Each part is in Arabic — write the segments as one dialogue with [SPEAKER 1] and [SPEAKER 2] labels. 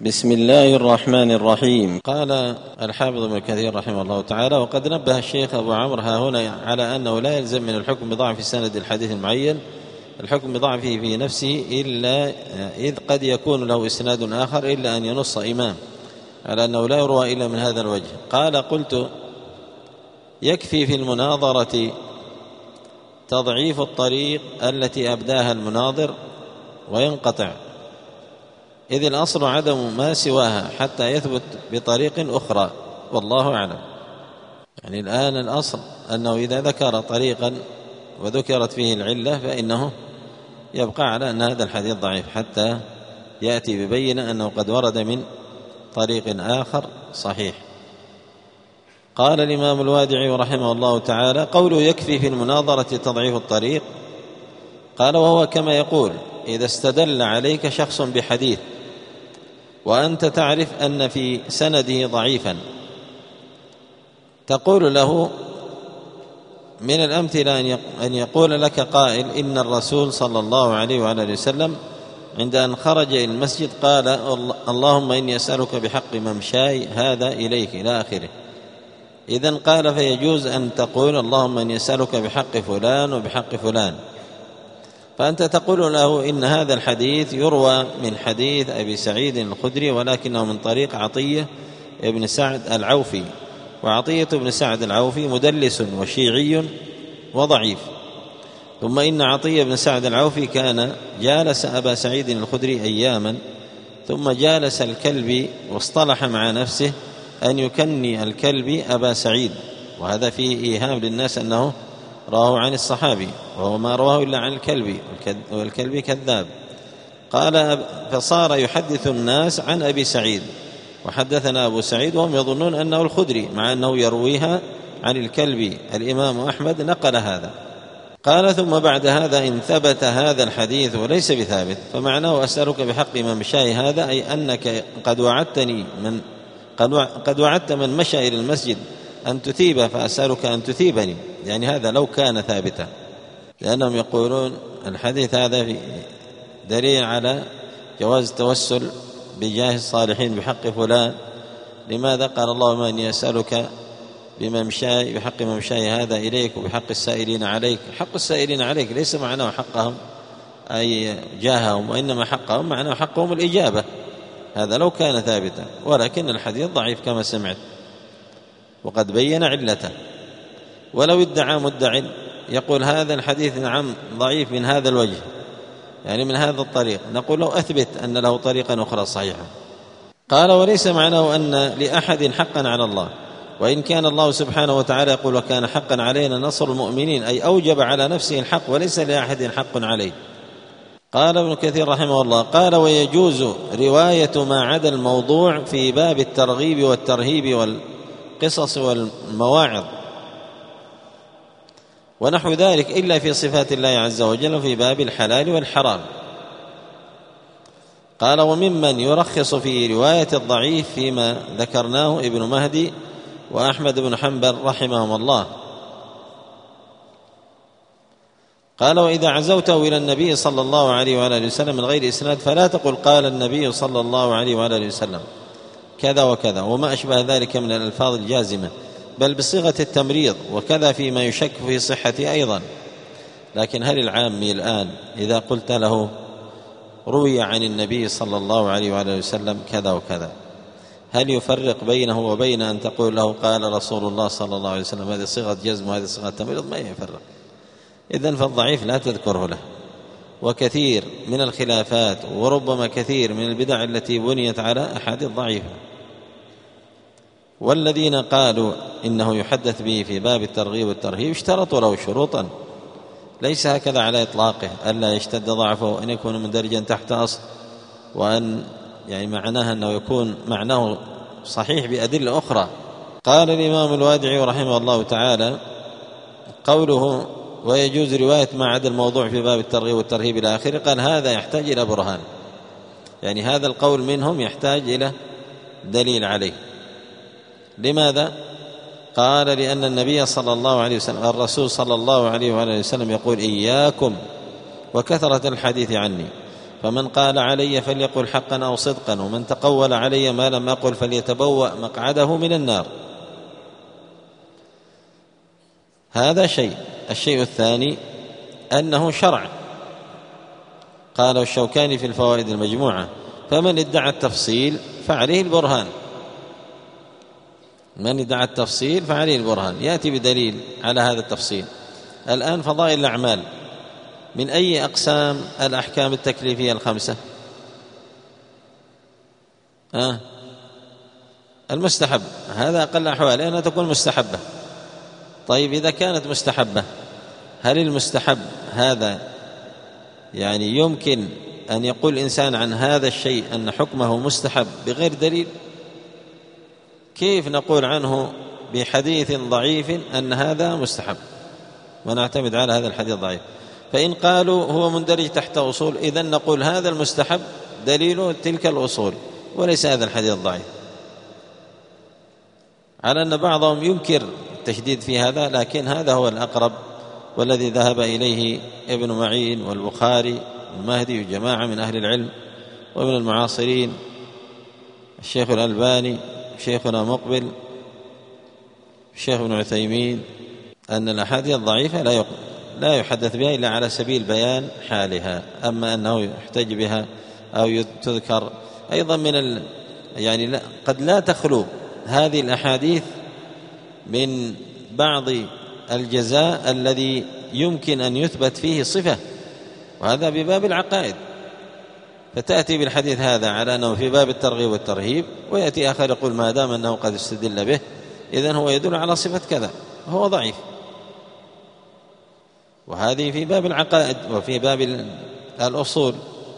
[SPEAKER 1] بسم الله الرحمن الرحيم. قال الحافظ ابن كثير رحمه الله تعالى: وقد نبه الشيخ أبو عمرو ها هنا على أنه لا يلزم من الحكم بضعف سند الحديث المعين الحكم بضعفه في نفسه إلا إذ قد يكون له إسناد آخر، إلا أن ينص إمام على أنه لا يروى إلا من هذا الوجه. قال: قلت: يكفي في المناظرة تضعيف الطريق التي أبداها المناظر وينقطع، إذ الأصل عدم ما سواها حتى يثبت بطريق أخرى، والله أعلم. يعني الآن الأصل أنه إذا ذكر طريقا وذكرت فيه العلة فإنه يبقى على أن هذا الحديث ضعيف حتى يأتي ببينة أنه قد ورد من طريق آخر صحيح. قال الإمام الوادعي رحمه الله تعالى: قوله يكفي في المناظرة تضعيف الطريق، قال: وهو كما يقول إذا استدل عليك شخص بحديث وأنت تعرف أن في سنده ضعيفا، تقول له من الأمثلة أن يقول لك قائل: إن الرسول صلى الله عليه وآله وسلم عند أن خرج إلى المسجد قال: اللهم إني أسألك بحق ممشاي هذا إليك إلى آخره. إذن قال: فيجوز أن تقول اللهم إني أسألك بحق فلان وبحق فلان، فأنت تقول له إن هذا الحديث يروى من حديث أبي سعيد الخدري ولكنه من طريق عطية بن سعد العوفي، وعطية بن سعد العوفي مدلس وشيعي وضعيف. ثم إن عطية بن سعد العوفي كان جالس أبا سعيد الخدري أياما، ثم جالس الكلبي واصطلح مع نفسه أن يكني الكلبي أبا سعيد، وهذا فيه إيهام للناس أنه رواه عن الصحابي، وهو ما رواه إلا عن الكلبي، والكلبي كذاب. قال: فصار يحدث الناس عن أبي سعيد، وحدثنا أبو سعيد، وهم يظنون أنه الخدري مع أنه يرويها عن الكلبي. الإمام أحمد نقل هذا. قال: ثم بعد هذا إن ثبت هذا الحديث وليس بثابت فمعناه أسألك بحق ممشاي هذا، أي أنك قد وعدت من مشى إلى المسجد أن تثيبه، فأسألك أن تثيبني. يعني هذا لو كان ثابتا، لأنهم يقولون الحديث هذا دليل على جواز التوسل بجاه الصالحين بحق فلان. لماذا؟ قال: اللهم إني أسألك بممشاي بحق ممشاي هذا إليك وبحق السائلين عليك. حق السائلين عليك ليس معناه حقهم أي جاههم، وإنما حقهم معناه حقهم الإجابة. هذا لو كان ثابتا، ولكن الحديث ضعيف كما سمعت، وقد بين علته. ولو ادعى مدع يقول هذا الحديث نعم ضعيف من هذا الوجه، يعني من هذا الطريق، نقول له أثبت أن له طريقا أخرى صحيحة. قال: وليس معناه أن لأحد حقا على الله، وإن كان الله سبحانه وتعالى يقول: وكان حقا علينا نصر المؤمنين، أي أوجب على نفسه الحق وليس لأحد حق عليه. قال ابن كثير رحمه الله: قال: ويجوز رواية ما عدا الموضوع في باب الترغيب والترهيب والقصص والمواعظ ونحو ذلك، إلا في صفات الله عز وجل في باب الحلال والحرام. قال: وممن يرخص في رواية الضعيف فيما ذكرناه ابن مهدي وأحمد بن حنبل رحمهم الله. قال: وإذا عزوته إلى النبي صلى الله عليه وآله وسلم من غير إسناد فلا تقل قال النبي صلى الله عليه وآله وسلم كذا وكذا وما أشبه ذلك من الألفاظ الجازمة، بل بصيغة التمريض، وكذا فيما يشك في صحته أيضا. لكن هل العامي الآن إذا قلت له روي عن النبي صلى الله عليه وآله وسلم كذا وكذا، هل يفرق بينه وبين أن تقول له قال رسول الله صلى الله عليه وسلم؟ هذه صيغة جزم وهذه صيغة تمريض، ما يفرق. إذن فالضعيف لا تذكره له. وكثير من الخلافات وربما كثير من البدع التي بنيت على أحاديث ضعيفة، والذين قالوا إنه يحدث به في باب الترغيب والترهيب اشترطوا له شروطا، ليس هكذا على إطلاقه، ألا يشتد ضعفه وأن يكون مندرجا تحت أصل، وأن يعني معناه أنه يكون معناه صحيح بأدلة أخرى. قال الإمام الوادعي رحمه الله تعالى: قوله ويجوز رواية ما عدا الموضوع في باب الترغيب والترهيب إلى آخره، قال: هذا يحتاج إلى برهان، يعني هذا القول منهم يحتاج إلى دليل عليه. لماذا؟ قال: لأن النبي صلى الله عليه وسلم الرسول صلى الله عليه وآله وسلم يقول: إياكم وكثرة الحديث عني، فمن قال علي فليقل حقا أو صدقا، ومن تقول علي ما لم أقل فليتبوأ مقعده من النار. هذا شيء. الشيء الثاني أنه شرع. قال الشوكاني في الفوائد المجموعة: فمن ادعى التفصيل فعليه البرهان. من ادعى التفصيل فعليه البرهان، يأتي بدليل على هذا التفصيل. الآن فضائل الأعمال من أي أقسام الأحكام التكليفية الخمسة؟ المستحب، هذا أقل أحوال أنها تكون مستحبة. طيب إذا كانت مستحبة، هل المستحب هذا يعني يمكن أن يقول الإنسان عن هذا الشيء أن حكمه مستحب بغير دليل؟ كيف نقول عنه بحديث ضعيف أن هذا مستحب ونعتمد على هذا الحديث الضعيف؟ فإن قالوا هو مندرج تحت أصول، إذن نقول هذا المستحب دليله تلك الأصول وليس هذا الحديث الضعيف. على أن بعضهم ينكر التشديد في هذا، لكن هذا هو الأقرب والذي ذهب إليه ابن معين والبخاري والمهدي وجماعة من أهل العلم ومن المعاصرين، الشيخ الألباني، شيخنا مقبل، الشيخ ابن عثيمين، أن الأحاديث الضعيفة لا يحدث بها إلا على سبيل بيان حالها. أما أنه يحتج بها أو تذكر أيضا من يعني قد لا تخلو هذه الأحاديث من بعض الجزاء الذي يمكن أن يثبت فيه صفة، وهذا بباب العقائد. فتأتي بالحديث هذا على أنه في باب الترغيب والترهيب، ويأتي آخر يقول ما دام أنه قد استدل به إذن هو يدل على صفة كذا، هو ضعيف. وهذه في باب العقائد وفي باب الأصول.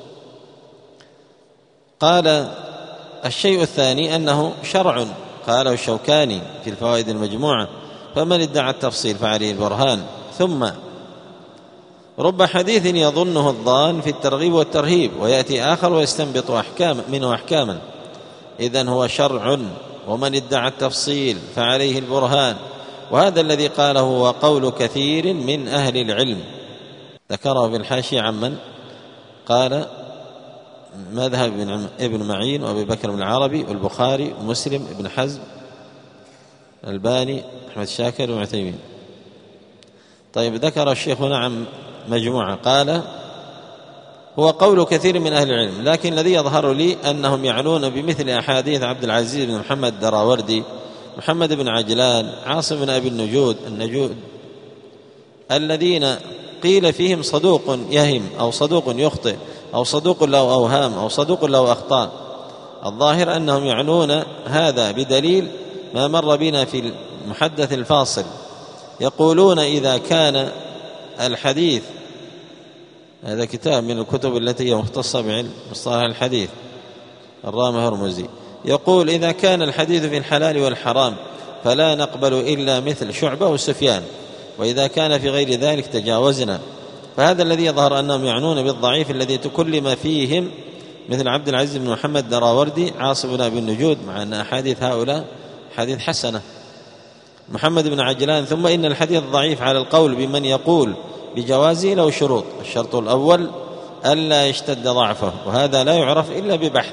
[SPEAKER 1] قال الشيء الثاني أنه شرع. قاله الشوكاني في الفوائد المجموعة: فمن ادعى التفصيل فعليه البرهان. ثم رب حديث يظنه الظان في الترغيب والترهيب، ويأتي آخر ويستنبط منه أحكاما، إذن هو شرع. ومن ادعى التفصيل فعليه البرهان. وهذا الذي قاله هو قول كثير من أهل العلم، ذكره في الحاشية عمن قال مذهب ابن معين وأبي بكر بن العربي والبخاري ومسلم ابن حزم الباني أحمد شاكر وعثيمين. طيب ذكر الشيخ عن مجموعة قال هو قول كثير من أهل العلم، لكن الذي يظهر لي أنهم يعنون بمثل أحاديث عبد العزيز بن محمد الدراوردي، محمد بن عجلان، عاصم بن أبي النجود الذين قيل فيهم صدوق يهم أو صدوق يخطئ أو صدوق له أوهام أو صدوق له أخطاء. الظاهر أنهم يعنون هذا بدليل ما مر بنا في المحدث الفاصل، يقولون إذا كان الحديث، هذا كتاب من الكتب التي هي مختصة بعلم مصطلح الحديث، الرام هرمزي، يقول إذا كان الحديث في الحلال والحرام فلا نقبل إلا مثل شعبة وسفيان، وإذا كان في غير ذلك تجاوزنا. فهذا الذي يظهر أنهم يعنون بالضعيف الذي تكلم فيهم مثل عبد العزيز بن محمد الدراوردي، عاصم بن أبي النجود، مع أن أحاديث هؤلاء حديث حسنة، محمد بن عجلان. ثم إن الحديث ضعيف على القول بمن يقول بجوازه له شروط: الشرط الأول ألا يشتد ضعفه، وهذا لا يعرف إلا ببحث.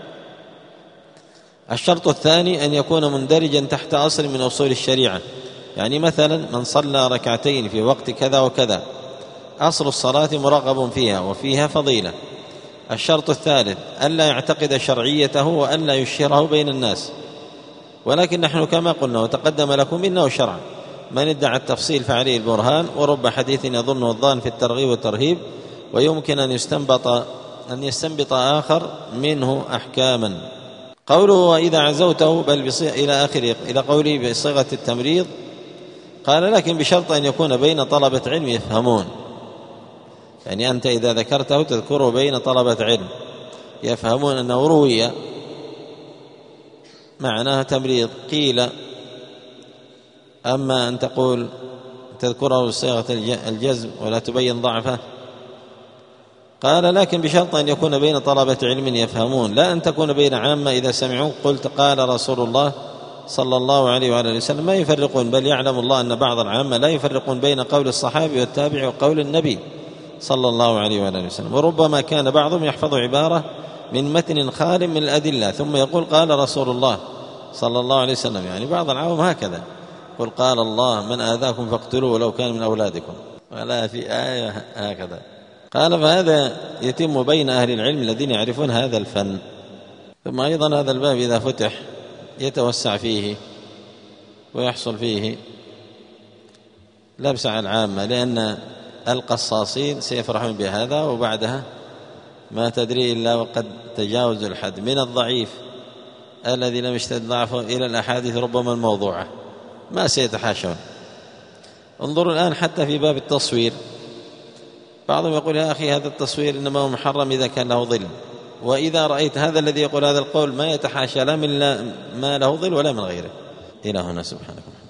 [SPEAKER 1] الشرط الثاني أن يكون مندرجا تحت أصل من أصول الشريعة، يعني مثلا من صلى ركعتين في وقت كذا وكذا، أصل الصلاة مرغب فيها وفيها فضيلة. الشرط الثالث ألا يعتقد شرعيته وألا يشهره بين الناس، ولكن نحن كما قلنا وتقدم لكم إنه شرع. من ادعى التفصيل فعليه البرهان. ورب حديث يظنه الظان في الترغيب والترهيب، ويمكن أن يستنبط آخر منه أحكاما. قوله وإذا عزوته بل إلى آخره، إلى قوله بصيغة التمريض، قال لكن بشرط أن يكون بين طلبة علم يفهمون، يعني أنت إذا ذكرته تذكره بين طلبة علم يفهمون أنه روي، معناها تمريض. قيل أما أن تقول تذكره بصيغة الجزم ولا تبين ضعفه، قال لكن بشرط أن يكون بين طلبة علم يفهمون، لا أن تكون بين عامة إذا سمعوا قلت قال رسول الله صلى الله عليه وآله وسلم ما يفرقون، بل يعلم الله أن بعض العامة لا يفرقون بين قول الصحابي والتابع وقول النبي صلى الله عليه وآله وسلم. وربما كان بعضهم يحفظ عبارة من متن خال من الأدلة ثم يقول قال رسول الله صلى الله عليه وسلم، يعني بعض العوام هكذا قل قال الله من آذاكم فاقتلوه ولو كان من أولادكم، ولا في آية هكذا. قال فهذا يتم بين أهل العلم الذين يعرفون هذا الفن. ثم أيضا هذا الباب إذا فتح يتوسع فيه ويحصل فيه لبس على العامة، لأن القصاصين سيفرحون بهذا، وبعدها ما تدري إلا وقد تجاوز الحد من الضعيف الذي لم يشتد ضعفه إلى الأحاديث ربما الموضوعة ما سيتحاشون. انظروا الآن حتى في باب التصوير، بعضهم يقول يا أخي هذا التصوير إنما هو محرم إذا كان له ظل، وإذا رأيت هذا الذي يقول هذا القول ما يتحاشى لا من ما له ظل ولا من غيره. إلى هنا سبحانك.